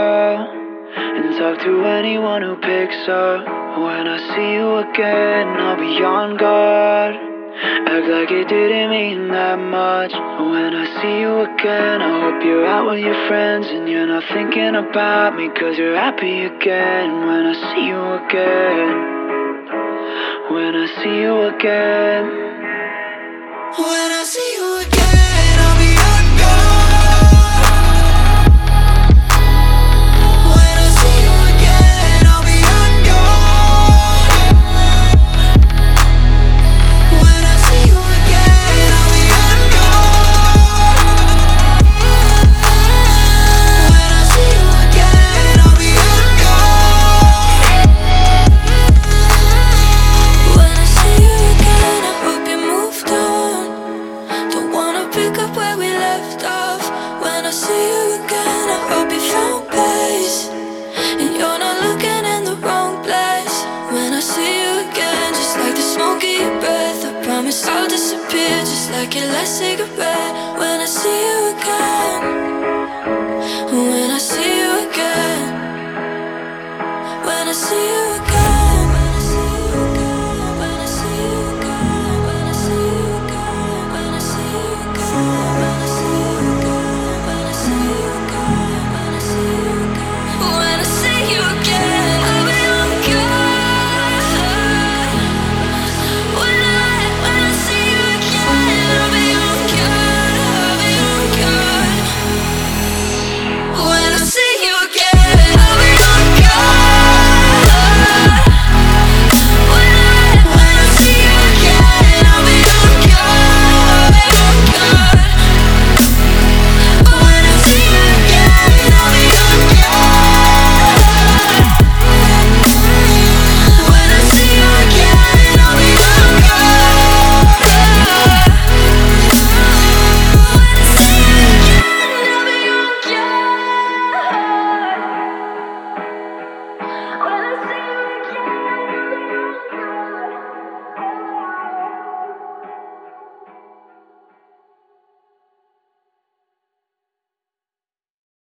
call and talk to anyone who picks up. When I see you again, I'll be on guard. Act like it didn't mean that much. When I see you again, I hope you're out with your friends and you're not thinking about me, 'cause you're happy again. When I see you again, when I see you again, when I see you again, I'll be on guard. When I see you again, I'll be on guard. When I see you again, I'll be on guard. When I see you again, I'll be on guard. When I see you again, I hope you moved on. Don't wanna pick up where we left off. When I see you again, I hope you found peace and you're not looking in the wrong place. When I see you again, just like the smoke in your breath, I promise I'll disappear, just like your last cigarette. When I see you again.